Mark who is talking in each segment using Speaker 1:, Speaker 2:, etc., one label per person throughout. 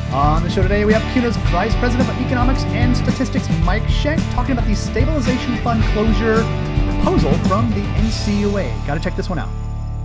Speaker 1: On the show today, we have CUNA's Vice President of Economics and Statistics, Mike Schenk, talking about the Stabilization Fund closure proposal from the NCUA. Got to check this one out.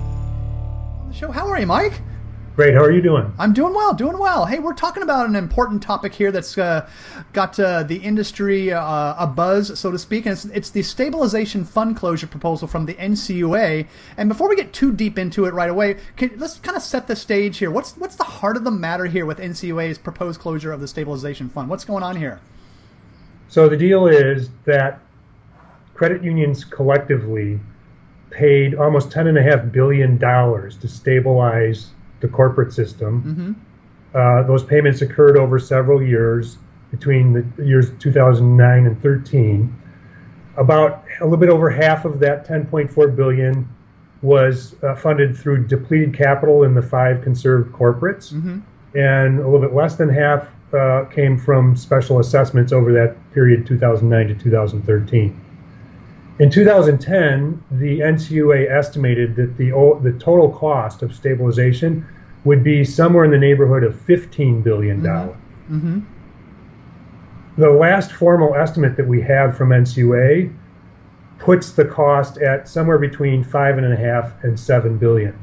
Speaker 1: On the show, how are you, Mike?
Speaker 2: Great. How are you doing?
Speaker 1: I'm doing well, doing well. Hey, we're talking about an important topic here that's got the industry a buzz, so to speak, and it's the Stabilization Fund closure proposal from the NCUA. And before we get too deep into it right away, let's kind of set the stage here. What's the heart of the matter here with NCUA's proposed closure of the Stabilization Fund? What's going on here?
Speaker 2: So the deal is that credit unions collectively paid almost $10.5 billion to stabilize the corporate system. Mm-hmm. Those payments occurred over several years, between the years 2009 and 13. About a little bit over half of that $10.4 billion was funded through depleted capital in the 5 conserved corporates, mm-hmm. and a little bit less than half came from special assessments over that period, 2009 to 2013. In 2010, the NCUA estimated that the total cost of stabilization would be somewhere in the neighborhood of $15 billion. Mm-hmm. Mm-hmm. The last formal estimate that we have from NCUA puts the cost at somewhere between $5.5 and $7 billion.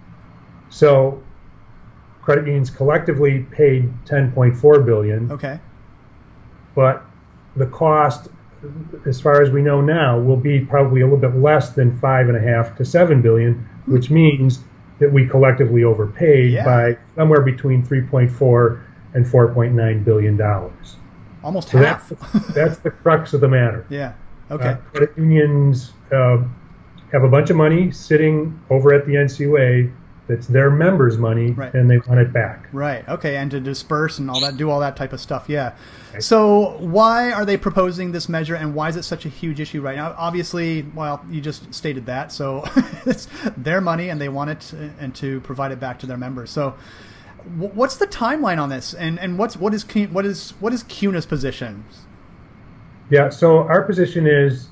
Speaker 2: So credit unions collectively paid $10.4 billion.
Speaker 1: Okay.
Speaker 2: But the cost, as far as we know now, will be probably a little bit less than $5.5 to $7 billion, which means that we collectively overpaid by somewhere between $3.4 and $4.9 billion.
Speaker 1: Almost half.
Speaker 2: That's the crux of the matter.
Speaker 1: Yeah. Okay.
Speaker 2: Credit unions have a bunch of money sitting over at the NCUA that's their members' money, right, and they want it back.
Speaker 1: Right. Okay. And to disperse and all that, do all that type of stuff. Yeah. Okay. So why are they proposing this measure, and why is it such a huge issue right now? Obviously, well, you just stated that. So it's their money, and they want it and to provide it back to their members. So what's the timeline on this, and what is CUNA's position?
Speaker 2: Yeah. So our position is,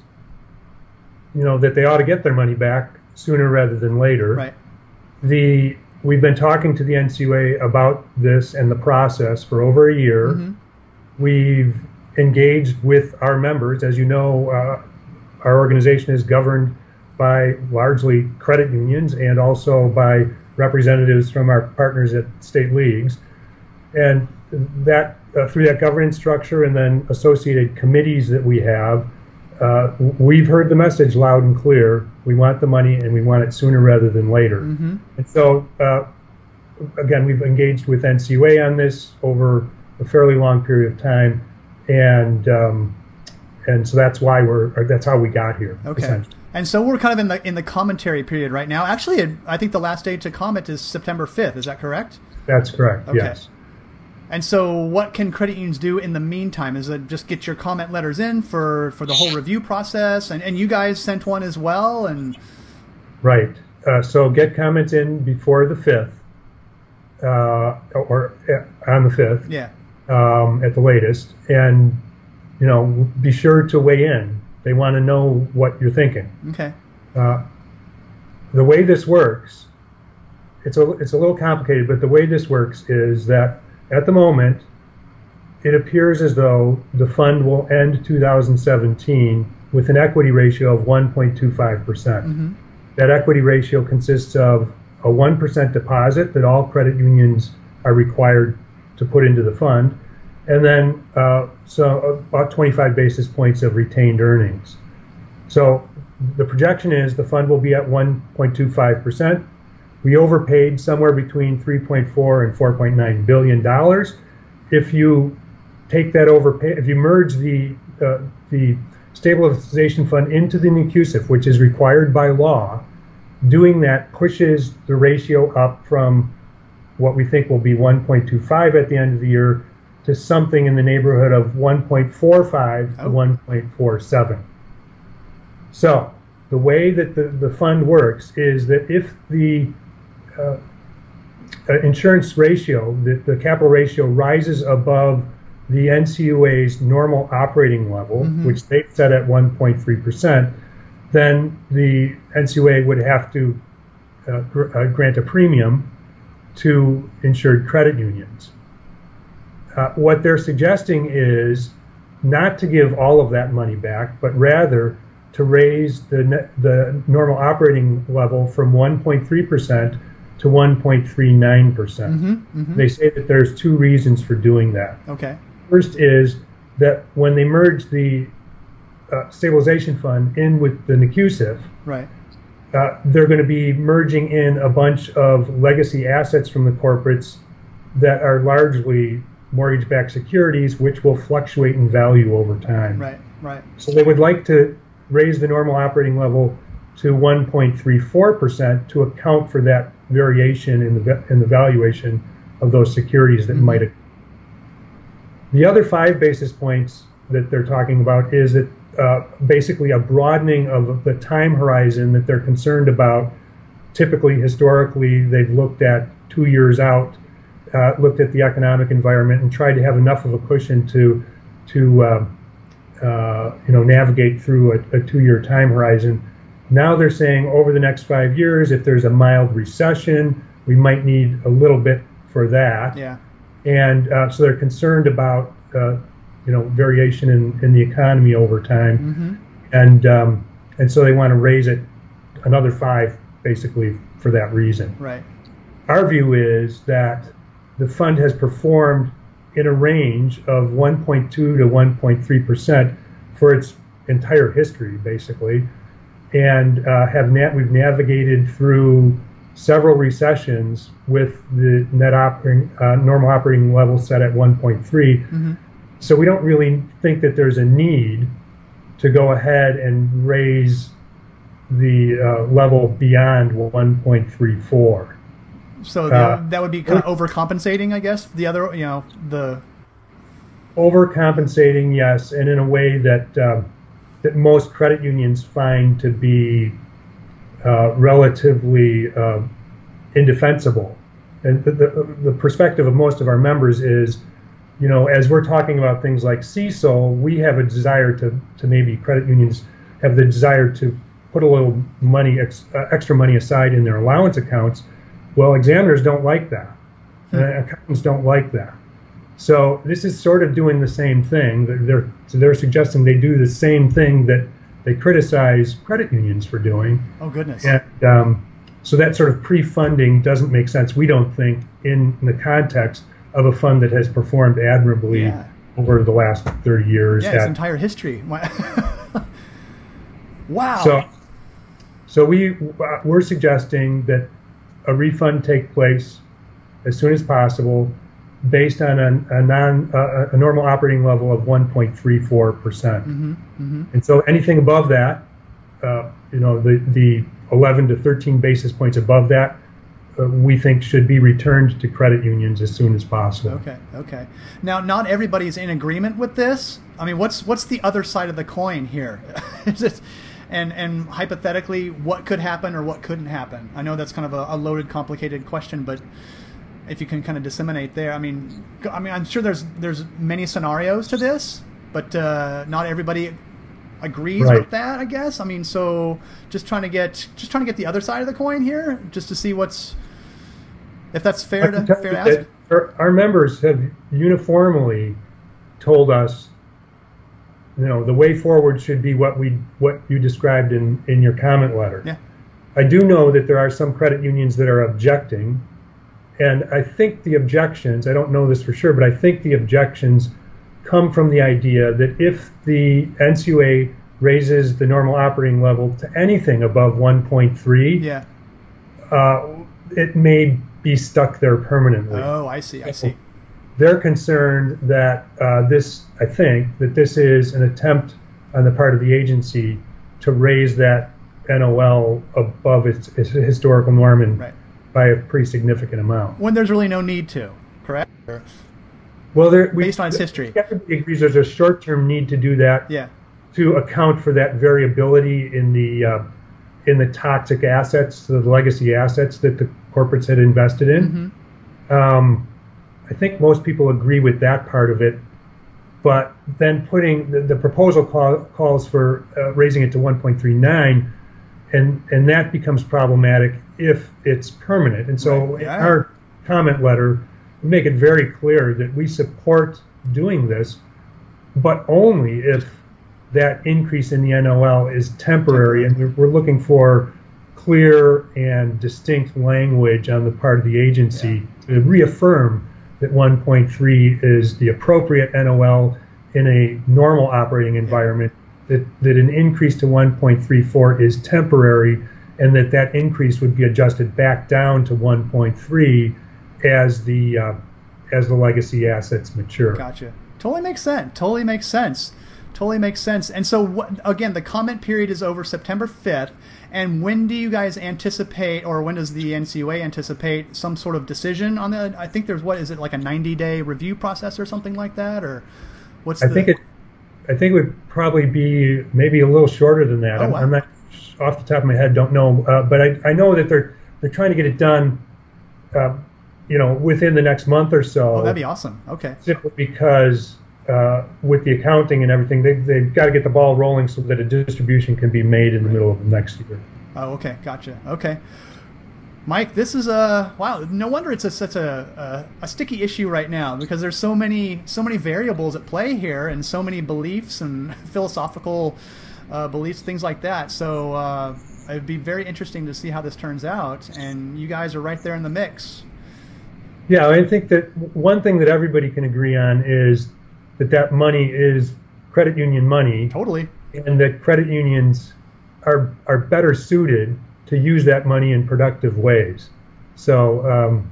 Speaker 2: that they ought to get their money back sooner rather than later.
Speaker 1: Right.
Speaker 2: We've been talking to the NCUA about this and the process for over a year. Mm-hmm. We've engaged with our members. As you know, our organization is governed by largely credit unions and also by representatives from our partners at state leagues. And that through that governance structure and then associated committees that we have, we've heard the message loud and clear. We want the money, and we want it sooner rather than later. Mm-hmm. And so, again, we've engaged with NCUA on this over a fairly long period of time, and so that's how we got here.
Speaker 1: Okay. And so we're kind of in the commentary period right now. Actually, I think the last day to comment is September 5th. Is that correct?
Speaker 2: That's correct.
Speaker 1: Okay.
Speaker 2: Yes.
Speaker 1: And so what can credit unions do in the meantime? Is it just get your comment letters in for the whole review process? And you guys sent one as well?
Speaker 2: Right. So get comments in before the 5th, or on the 5th, at the latest. And, be sure to weigh in. They want to know what you're thinking.
Speaker 1: Okay.
Speaker 2: The way this works, it's a little complicated, but the way this works is that at the moment, it appears as though the fund will end 2017 with an equity ratio of 1.25%. Mm-hmm. That equity ratio consists of a 1% deposit that all credit unions are required to put into the fund, and then so about 25 basis points of retained earnings. So the projection is the fund will be at 1.25%. We overpaid somewhere between $3.4 and $4.9 billion. If you take that overpay, if you merge the stabilization fund into the NCUSIF, which is required by law, doing that pushes the ratio up from what we think will be 1.25 at the end of the year to something in the neighborhood of 1.45 to 1.47. So the way that the fund works is that if the insurance ratio, the capital ratio, rises above the NCUA's normal operating level, mm-hmm. which they set at 1.3%, then the NCUA would have to grant a premium to insured credit unions. what they're suggesting is not to give all of that money back, but rather to raise the normal operating level from 1.3% to 1.39%. They say that there's two reasons for doing that.
Speaker 1: Okay.
Speaker 2: First is that when they merge the stabilization fund in with the NCUSIF,
Speaker 1: right,
Speaker 2: they're going to be merging in a bunch of legacy assets from the corporates that are largely mortgage-backed securities, which will fluctuate in value over time.
Speaker 1: Right, right.
Speaker 2: So they would like to raise the normal operating level to 1.34% to account for that variation in the valuation of those securities that might occur. The other 5 basis points that they're talking about is that basically a broadening of the time horizon that they're concerned about. Typically, historically, they've looked at 2 years out, looked at the economic environment, and tried to have enough of a cushion to navigate through a 2-year time horizon. Now they're saying over the next 5 years, if there's a mild recession, we might need a little bit for that.
Speaker 1: Yeah.
Speaker 2: And so they're concerned about variation in the economy over time, and so they want to raise it another 5 basically for that reason.
Speaker 1: Right.
Speaker 2: Our view is that the fund has performed in a range of 1.2 to 1.3% for its entire history, basically, and we've navigated through several recessions with the normal operating level set at 1.3. So we don't really think that there's a need to go ahead and raise the level beyond 1.34.
Speaker 1: So that would be kind of overcompensating, I guess. The other, the
Speaker 2: overcompensating, yes, and in a way that that most credit unions find to be relatively indefensible. And the perspective of most of our members is, as we're talking about things like CECL, we have a desire to maybe credit unions have the desire to put a little money, extra money aside in their allowance accounts. Well, examiners don't like that. Accountants don't like that. So this is sort of doing the same thing. They're suggesting they do the same thing that they criticize credit unions for doing.
Speaker 1: Oh, goodness.
Speaker 2: And so that sort of pre-funding doesn't make sense, we don't think, in the context of a fund that has performed admirably over the last 30 years.
Speaker 1: Yeah, its entire history. Wow.
Speaker 2: So we're suggesting that a refund take place as soon as possible, based on a normal operating level of 1.34%. And so anything above that, the 11 to 13 basis points above that, we think should be returned to credit unions as soon as possible.
Speaker 1: Okay. Now, not everybody's in agreement with this. I mean, what's the other side of the coin here? And hypothetically, what could happen or what couldn't happen? I know that's kind of a loaded, complicated question, but if you can kind of disseminate there. I mean, I'm sure there's many scenarios to this, but not everybody agrees with that, I guess. I mean, so just trying to get the other side of the coin here, just to see if that's fair to ask.
Speaker 2: Our members have uniformly told us, the way forward should be what you described in your comment letter.
Speaker 1: Yeah.
Speaker 2: I do know that there are some credit unions that are objecting, and I think the objections, I don't know this for sure, but I think the objections come from the idea that if the NCUA raises the normal operating level to anything above 1.3, it may be stuck there permanently.
Speaker 1: Oh, I see.
Speaker 2: They're concerned that this is an attempt on the part of the agency to raise that NOL above its historical norm by a pretty significant amount.
Speaker 1: When there's really no need to, correct?
Speaker 2: Well,
Speaker 1: based on its history.
Speaker 2: Everybody agrees there's a short-term need to do that to account for that variability in the toxic assets, the legacy assets that the corporates had invested in. I think most people agree with that part of it, but then putting the proposal calls for raising it to 1.39, and that becomes problematic if it's permanent. And so in our comment letter, make it very clear that we support doing this, but only if that increase in the NOL is temporary, and we're looking for clear and distinct language on the part of the agency to reaffirm that 1.3 is the appropriate NOL in a normal operating environment, that an increase to 1.34 is temporary, and that increase would be adjusted back down to 1.3 as the legacy assets mature.
Speaker 1: Gotcha. Totally makes sense. Totally makes sense. Totally makes sense. And so, again, the comment period is over September 5th. And when do you guys anticipate, or when does the NCUA anticipate some sort of decision on that? I think there's, what is it, like a 90-day review process or something like that, or what's? I think
Speaker 2: it would probably be maybe a little shorter than that.
Speaker 1: Oh, wow.
Speaker 2: I'm not off the top of my head, don't know, but I know that they're trying to get it done, within the next month or so.
Speaker 1: Oh, that'd be awesome. Okay.
Speaker 2: Simply because with the accounting and everything, they've got to get the ball rolling so that a distribution can be made in the middle of next year.
Speaker 1: Oh, okay, gotcha. Okay, Mike, this is wow. No wonder it's such a sticky issue right now, because there's so many variables at play here, and so many beliefs and philosophical beliefs, things like that. So it'd be very interesting to see how this turns out, and you guys are right there in the mix.
Speaker 2: Yeah, I think that one thing that everybody can agree on is that money is credit union money.
Speaker 1: Totally.
Speaker 2: And that credit unions are better suited to use that money in productive ways. So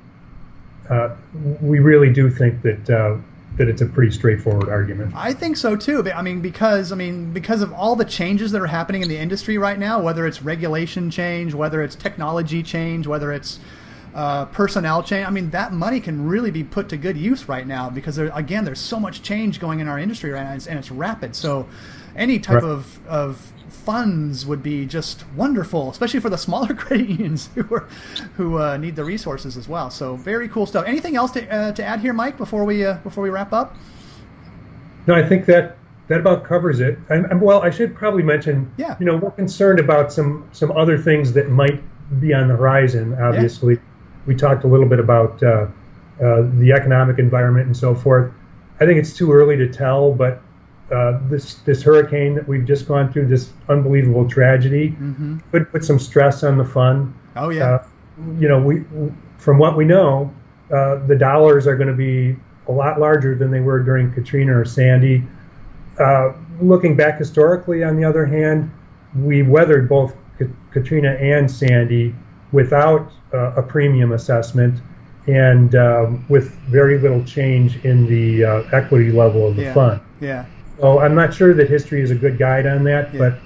Speaker 2: we really do think that it's a pretty straightforward argument.
Speaker 1: I think so too. Because of all the changes that are happening in the industry right now, whether it's regulation change, whether it's technology change, whether it's personnel change. That money can really be put to good use right now, because there's so much change going in our industry right now, and it's rapid. So any type of funds would be just wonderful, especially for the smaller credit unions who need the resources as well. So very cool stuff. Anything else to add here, Mike, before we wrap up?
Speaker 2: No, I think that about covers it. Well, I should probably mention, we're concerned about some other things that might be on the horizon. Obviously, we talked a little bit about the economic environment and so forth. I think it's too early to tell, but this hurricane that we've just gone through, this unbelievable tragedy, could put some stress on the fund.
Speaker 1: Oh yeah.
Speaker 2: We from what we know, the dollars are going to be a lot larger than they were during Katrina or Sandy. Looking back historically, on the other hand, we weathered both Katrina and Sandy without a premium assessment, and with very little change in the equity level of the fund.
Speaker 1: Yeah.
Speaker 2: So I'm not sure that history is a good guide on that, but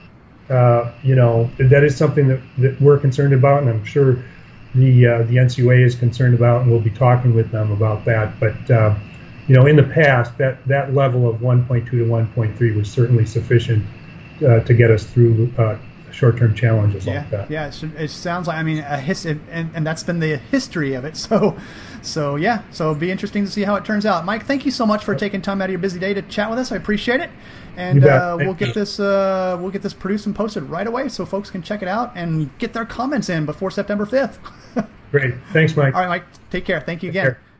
Speaker 2: that is something that we're concerned about, and I'm sure the NCUA is concerned about, and we'll be talking with them about that. But in the past, that level of 1.2 to 1.3 was certainly sufficient to get us through short-term challenges like that.
Speaker 1: Yeah, it sounds like, and that's been the history of it. So it'll be interesting to see how it turns out. Mike, thank you so much for taking time out of your busy day to chat with us. I appreciate it, and we'll get this produced and posted right away so folks can check it out and get their comments in before September 5th.
Speaker 2: Great, thanks, Mike.
Speaker 1: All right, Mike, take care. Thank you again.